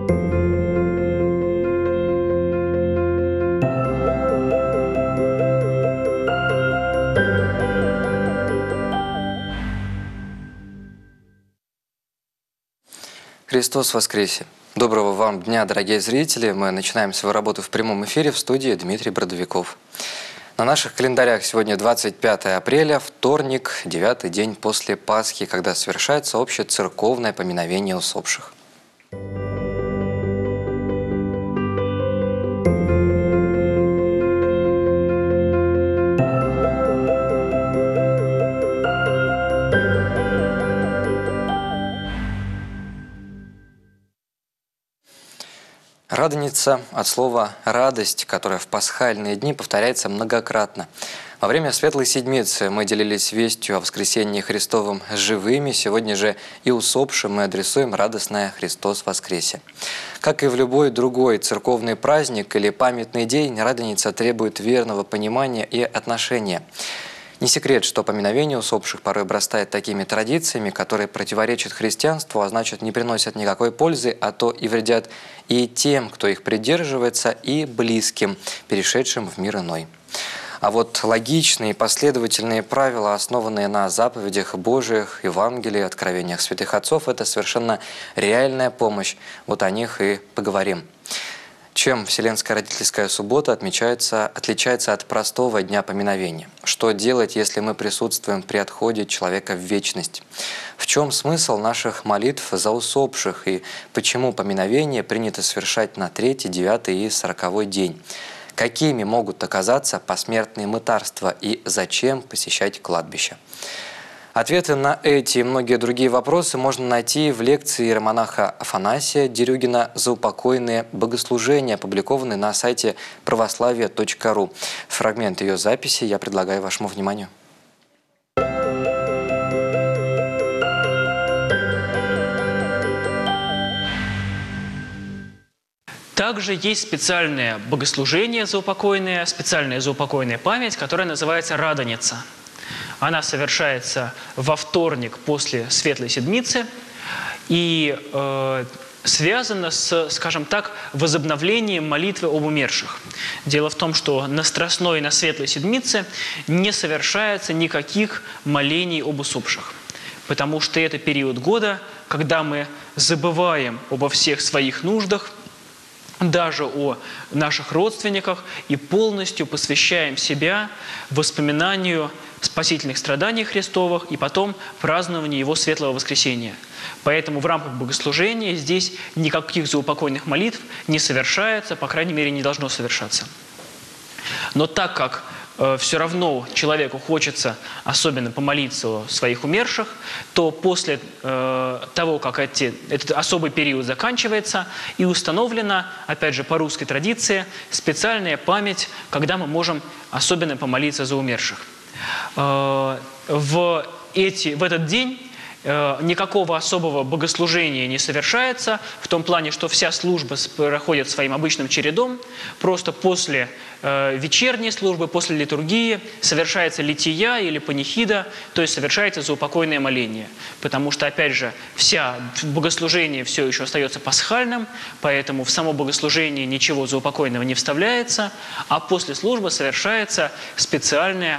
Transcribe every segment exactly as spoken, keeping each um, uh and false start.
Христос воскресе! Доброго вам дня, дорогие зрители! Мы начинаем свою работу в прямом эфире в студии Дмитрий Бродовиков. На наших календарях сегодня двадцать пятое апреля, вторник, девятый день после Пасхи, когда совершается общецерковное поминовение усопших. Радоница от слова «радость», которая в пасхальные дни повторяется многократно. Во время Светлой Седмицы мы делились вестью о воскресении Христовом с живыми, сегодня же и усопшим мы адресуем радостное «Христос воскресе». Как и в любой другой церковный праздник или памятный день, Радоница требует верного понимания и отношения. Не секрет, что поминовение усопших порой обрастает такими традициями, которые противоречат христианству, а значит не приносят никакой пользы, а то и вредят и тем, кто их придерживается, и близким, перешедшим в мир иной. А вот логичные и последовательные правила, основанные на заповедях Божиих, Евангелии, откровениях святых отцов, это совершенно реальная помощь. Вот о них и поговорим. Чем Вселенская родительская суббота отмечается, отличается от простого дня поминовения? Что делать, если мы присутствуем при отходе человека в вечность? В чем смысл наших молитв за усопших и почему поминовение принято совершать на третий, девятый и сороковой день? Какими могут оказаться посмертные мытарства и зачем посещать кладбище? Ответы на эти и многие другие вопросы можно найти в лекции иеромонаха Афанасия Дерюгина «Заупокойные богослужения», опубликованной на сайте православие точка ру. Фрагмент ее записи я предлагаю вашему вниманию. Также есть специальное богослужение заупокойное, специальная заупокойная память, которая называется «Радоница». Она совершается во вторник после Светлой Седмицы и э, связана с, скажем так, возобновлением молитвы об умерших. Дело в том, что на Страстной и на Светлой Седмице не совершается никаких молений об усопших, потому что это период года, когда мы забываем обо всех своих нуждах, даже о наших родственниках, и полностью посвящаем себя воспоминанию спасительных страданий Христовых и потом празднованию Его Светлого Воскресения. Поэтому в рамках богослужения здесь никаких заупокойных молитв не совершается, по крайней мере, не должно совершаться. Но так как э, все равно человеку хочется особенно помолиться о своих умерших, то после э, того, как эти, этот особый период заканчивается, и установлена, опять же, по русской традиции, специальная память, когда мы можем особенно помолиться за умерших. Э, в, эти, в этот день никакого особого богослужения не совершается, в том плане, что вся служба проходит своим обычным чередом. Просто после э, вечерней службы, после литургии совершается лития или панихида, то есть совершается заупокойное моление. Потому что, опять же, вся богослужение все еще остается пасхальным, поэтому в само богослужение ничего заупокойного не вставляется, а после службы совершается специальная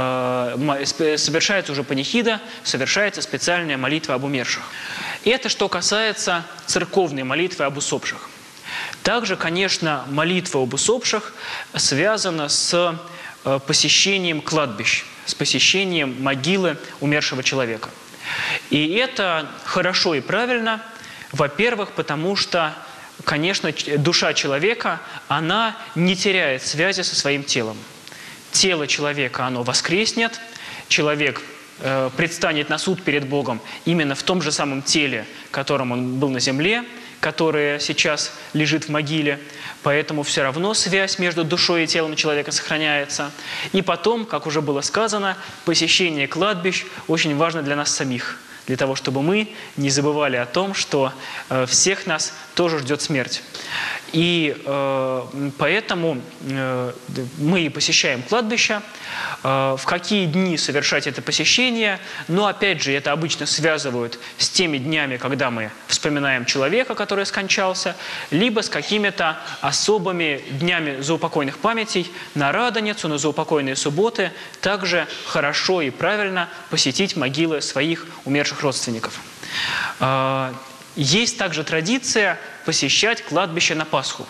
совершается уже панихида, совершается специальная молитва об умерших. И это что касается церковной молитвы об усопших. Также, конечно, молитва об усопших связана с посещением кладбищ, с посещением могилы умершего человека. И это хорошо и правильно, во-первых, потому что, конечно, душа человека, она не теряет связи со своим телом. Тело человека, оно воскреснет, человек э, предстанет на суд перед Богом именно в том же самом теле, которым он был на земле, которое сейчас лежит в могиле. Поэтому все равно связь между душой и телом человека сохраняется. И потом, как уже было сказано, посещение кладбищ очень важно для нас самих. для того, чтобы мы не забывали о том, что э, всех нас тоже ждет смерть. И э, поэтому э, мы посещаем кладбище. Э, в какие дни совершать это посещение? Но опять же, это обычно связывают с теми днями, когда мы вспоминаем человека, который скончался, либо с какими-то особыми днями заупокойных памятей. На Радоницу, на заупокойные субботы также хорошо и правильно посетить могилы своих умерших родственников. Э, Есть также традиция посещать кладбище на Пасху.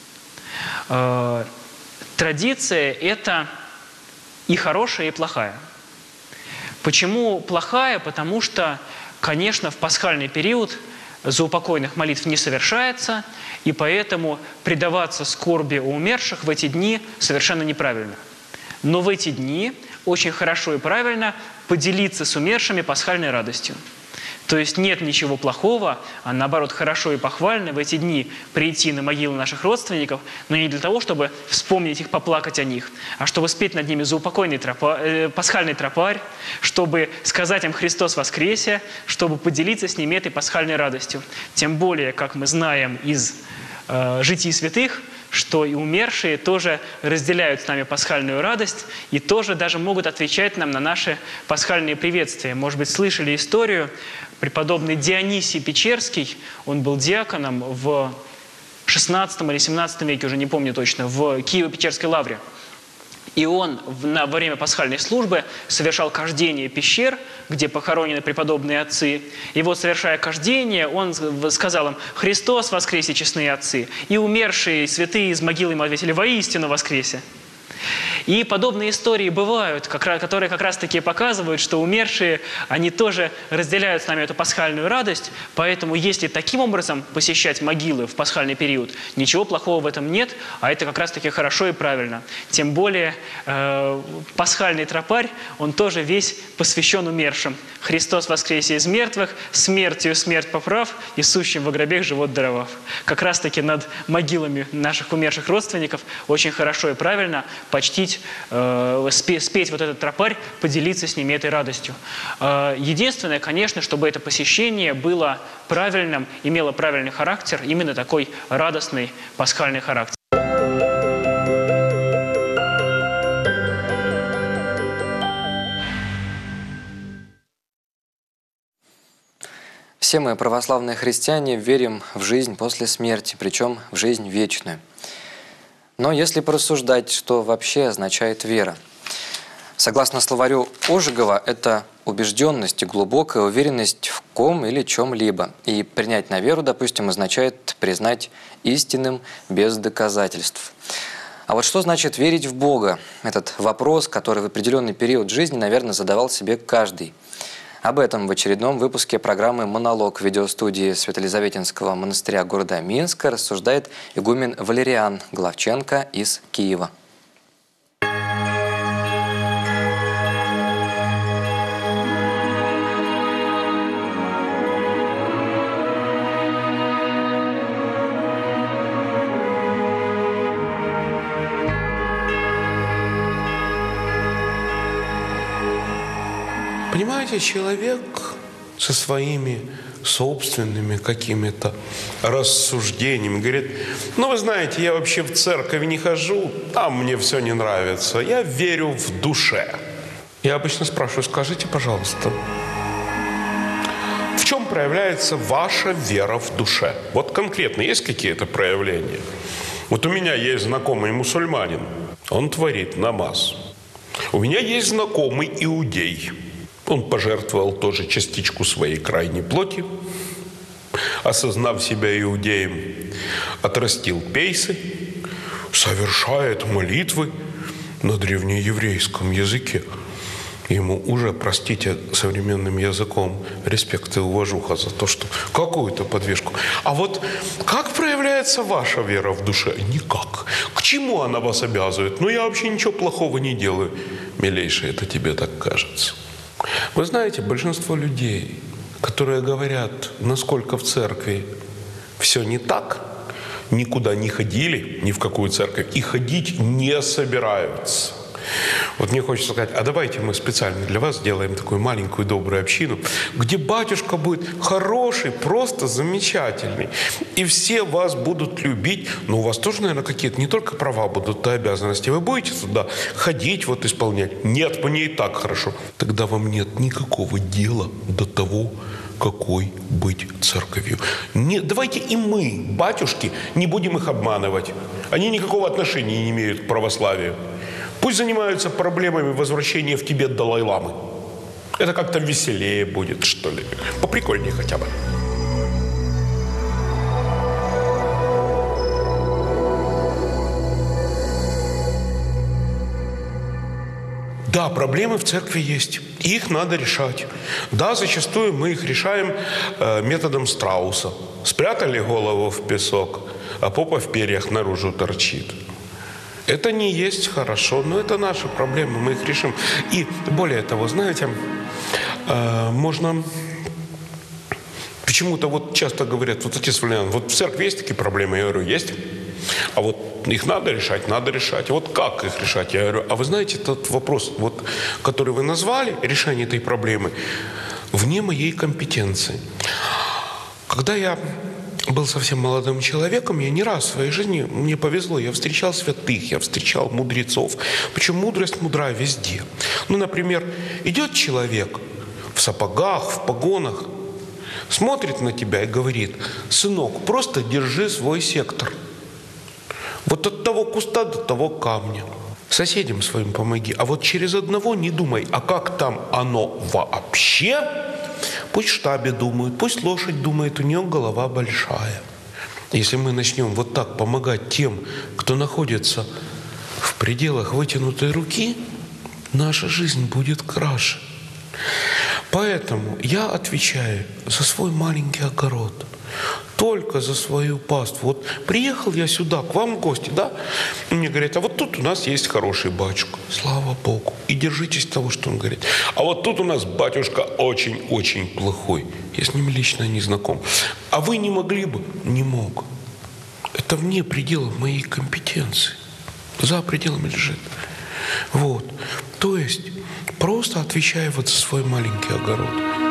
Э, традиция это и хорошая, и плохая. Почему плохая? Потому что, конечно, в пасхальный период заупокойных молитв не совершается, и поэтому предаваться скорби о умерших в эти дни совершенно неправильно. Но в эти дни очень хорошо и правильно поделиться с умершими пасхальной радостью. То есть нет ничего плохого, а наоборот хорошо и похвально в эти дни прийти на могилы наших родственников, но не для того, чтобы вспомнить их, поплакать о них, а чтобы спеть над ними заупокойный тропа, э, пасхальный тропарь, чтобы сказать им «Христос воскресе», чтобы поделиться с ними этой пасхальной радостью. Тем более, как мы знаем из э, житий святых, что и умершие тоже разделяют с нами пасхальную радость и тоже даже могут отвечать нам на наши пасхальные приветствия. Может быть, слышали историю, преподобный Дионисий Печерский, он был диаконом в шестнадцатом или семнадцатом веке, уже не помню точно, в Киево-Печерской лавре. И он на, во время пасхальной службы совершал кождение пещер, где похоронены преподобные отцы. И вот, совершая кождение, он сказал им: «Христос воскресе, честные отцы!» И умершие святые из могилы ему ответили: «Воистину воскресе!» И подобные истории бывают, которые как раз-таки показывают, что умершие, они тоже разделяют с нами эту пасхальную радость. Поэтому если таким образом посещать могилы в пасхальный период, ничего плохого в этом нет, а это как раз-таки хорошо и правильно. Тем более э, пасхальный тропарь, он тоже весь посвящен умершим. «Христос воскресе из мертвых, смертью смерть поправ, и сущим во гробех живот даровав». Как раз-таки над могилами наших умерших родственников очень хорошо и правильно почтить, э, спеть, спеть вот этот тропарь, поделиться с ними этой радостью. Э, единственное, конечно, чтобы это посещение было правильным, имело правильный характер, именно такой радостный пасхальный характер. Все мы, православные христиане, верим в жизнь после смерти, причем в жизнь вечную. Но если порассуждать, что вообще означает вера? Согласно словарю Ожегова, это убежденность и глубокая уверенность в ком или чем-либо. И принять на веру, допустим, означает признать истинным без доказательств. А вот что значит верить в Бога? Этот вопрос, который в определенный период жизни, наверное, задавал себе каждый. Об этом в очередном выпуске программы «Монолог» в видеостудии Свято-Елизаветинского монастыря города Минска рассуждает игумен Валериан Главченко из Киева. Понимаете, человек со своими собственными какими-то рассуждениями говорит: ну, вы знаете, я вообще в церковь не хожу, там мне все не нравится, я верю в душе. Я обычно спрашиваю: скажите, пожалуйста, в чем проявляется ваша вера в душе? Вот конкретно есть какие-то проявления? Вот у меня есть знакомый мусульманин, он творит намаз. У меня есть знакомый иудей. Он пожертвовал тоже частичку своей крайней плоти, осознав себя иудеем, отрастил пейсы, совершает молитвы на древнееврейском языке. Ему уже, простите, современным языком, респект и уважуха за то, что какую-то подвижку. А вот как проявляется ваша вера в душе? Никак. К чему она вас обязывает? Ну, я вообще ничего плохого не делаю. Милейший, это тебе так кажется. Вы знаете, большинство людей, которые говорят, насколько в церкви все не так, никуда не ходили, ни в какую церковь, и ходить не собираются. Вот мне хочется сказать, а давайте мы специально для вас сделаем такую маленькую добрую общину, где батюшка будет хороший, просто замечательный. И все вас будут любить. Но у вас тоже, наверное, какие-то не только права будут, а обязанности. Вы будете туда ходить, вот исполнять? Нет, мне и так хорошо. Тогда вам нет никакого дела до того, какой быть церковью. Не, давайте и мы, батюшки, не будем их обманывать. Они никакого отношения не имеют к православию. Пусть занимаются проблемами возвращения в Тибет Далай-ламы. Это как-то веселее будет, что ли. Поприкольнее хотя бы. Да, проблемы в церкви есть. И их надо решать. Да, зачастую мы их решаем э, методом страуса. Спрятали голову в песок, а попа в перьях наружу торчит. Это не есть хорошо, но это наши проблемы, мы их решим. И более того, знаете, э, можно... Почему-то вот часто говорят, вот отец Валериан, вот в церкви есть такие проблемы? Я говорю, есть. А вот их надо решать, надо решать. Вот как их решать? Я говорю, а вы знаете, тот вопрос, вот, который вы назвали, решение этой проблемы, вне моей компетенции. Когда я был совсем молодым человеком, я не раз в своей жизни, мне повезло, я встречал святых, я встречал мудрецов. Причем мудрость мудра везде. Ну, например, идет человек в сапогах, в погонах, смотрит на тебя и говорит, сынок, просто держи свой сектор. Вот от того куста до того камня. Соседям своим помоги. А вот через одного не думай, а как там оно вообще? Пусть в штабе думают, пусть лошадь думает, у нее голова большая. Если мы начнем вот так помогать тем, кто находится в пределах вытянутой руки, наша жизнь будет краше. Поэтому я отвечаю за свой маленький огород. Только за свою паству. Вот приехал я сюда, к вам в гости, да? И мне говорят, а вот тут у нас есть хороший батюшка. Слава Богу. И держитесь того, что он говорит. А вот тут у нас батюшка очень-очень плохой. Я с ним лично не знаком. А вы не могли бы? Не мог. Это вне пределов моей компетенции. За пределами лежит. Вот. То есть, просто отвечаю вот за свой маленький огород.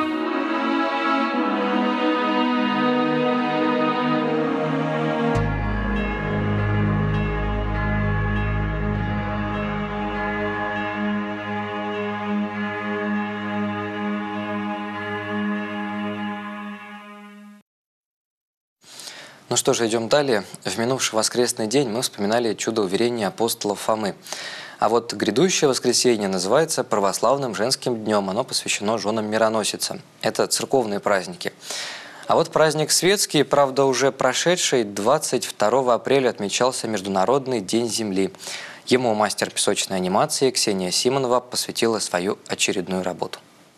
Ну что же, идем далее. В минувший воскресный день мы вспоминали чудо-уверение апостола Фомы. А вот грядущее воскресенье называется православным женским днем. Оно посвящено женам-мироносицам. Это церковные праздники. А вот праздник светский, правда уже прошедший, двадцать второго апреля отмечался Международный день Земли. Ему мастер песочной анимации Ксения Симонова посвятила свою очередную работу.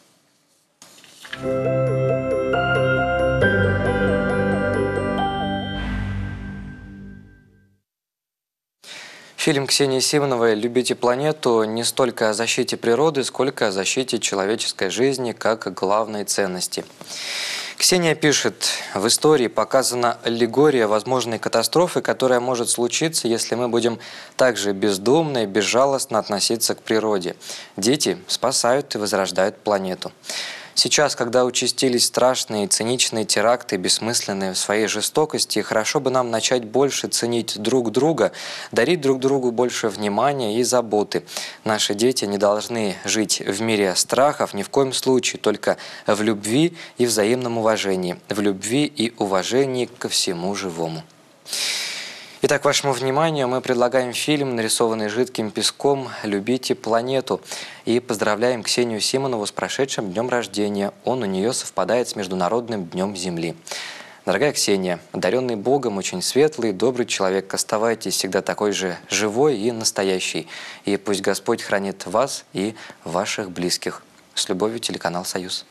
Фильм Ксении Симоновой «Любите планету» не столько о защите природы, сколько о защите человеческой жизни как главной ценности. Ксения пишет, в истории показана аллегория возможной катастрофы, которая может случиться, если мы будем также бездумно и безжалостно относиться к природе. Дети спасают и возрождают планету. Сейчас, когда участились страшные и циничные теракты, бессмысленные в своей жестокости, хорошо бы нам начать больше ценить друг друга, дарить друг другу больше внимания и заботы. Наши дети не должны жить в мире страхов, ни в коем случае, только в любви и взаимном уважении, в любви и уважении ко всему живому. Итак, вашему вниманию мы предлагаем фильм, нарисованный жидким песком «Любите планету». И поздравляем Ксению Симонову с прошедшим днем рождения. Он у нее совпадает с Международным днем Земли. Дорогая Ксения, одаренный Богом, очень светлый, добрый человек, оставайтесь всегда такой же живой и настоящий. И пусть Господь хранит вас и ваших близких. С любовью, телеканал «Союз».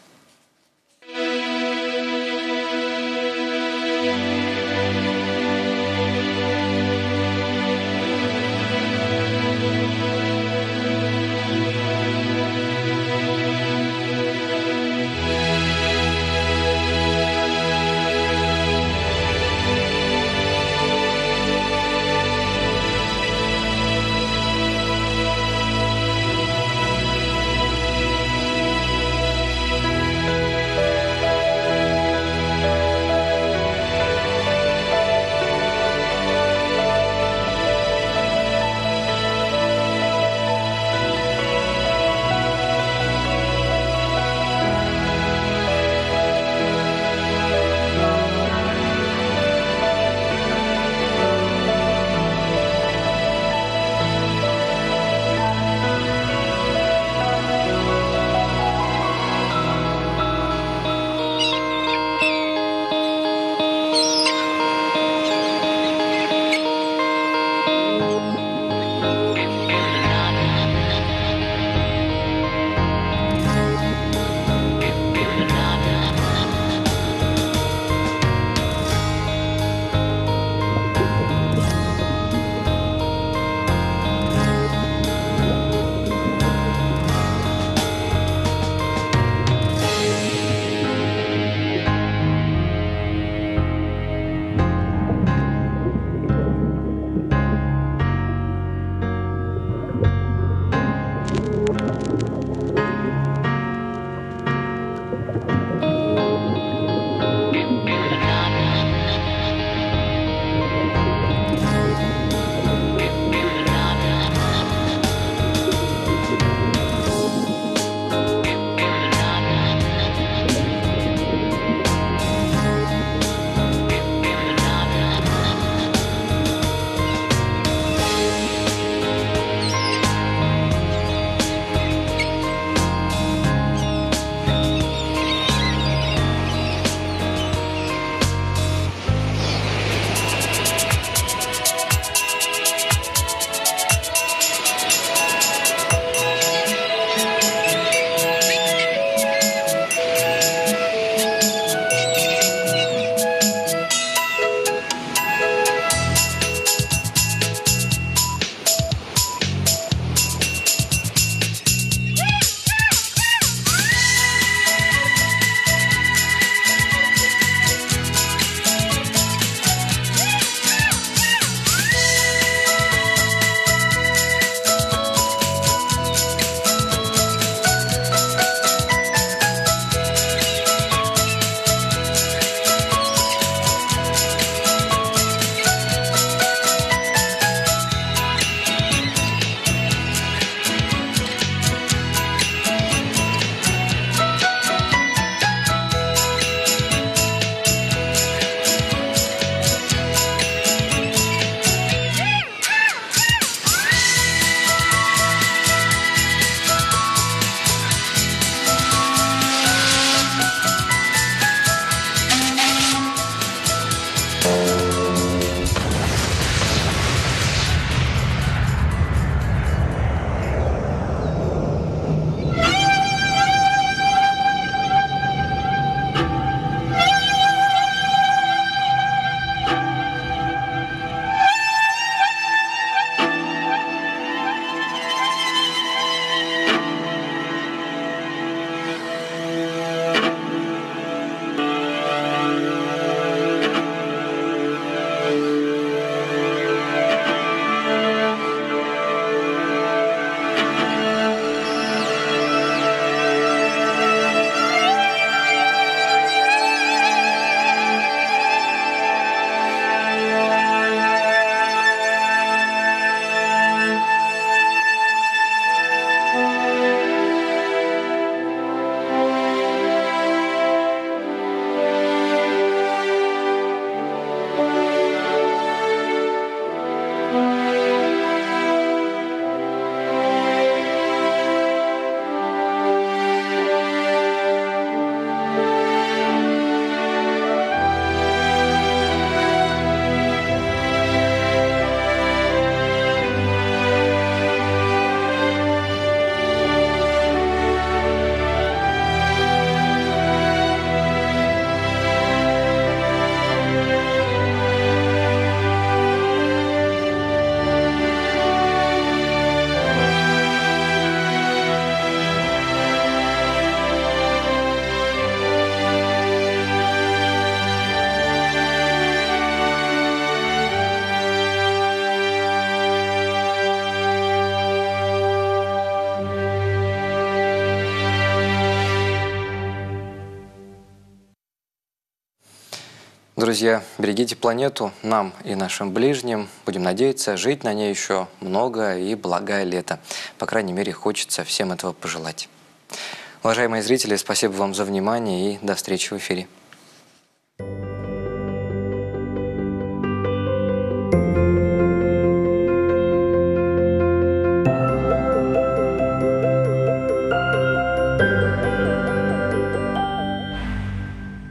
Друзья, берегите планету, нам и нашим ближним. Будем надеяться, жить на ней еще много и благое лето. По крайней мере, хочется всем этого пожелать. Уважаемые зрители, спасибо вам за внимание и до встречи в эфире. Thank you.